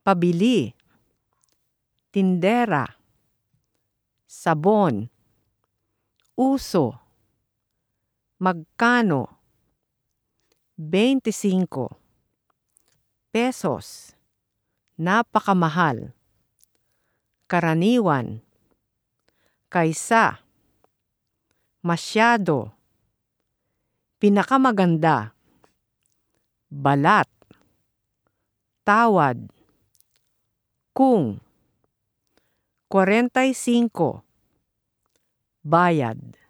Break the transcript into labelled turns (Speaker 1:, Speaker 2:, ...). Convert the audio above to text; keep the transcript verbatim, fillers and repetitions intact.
Speaker 1: pabili, tindera, sabon, uso, magkano, twenty-five pesos, napakamahal, karaniwan, kaysa, masyado, pinakamaganda, balat, tawad, kung, forty-five, bayad.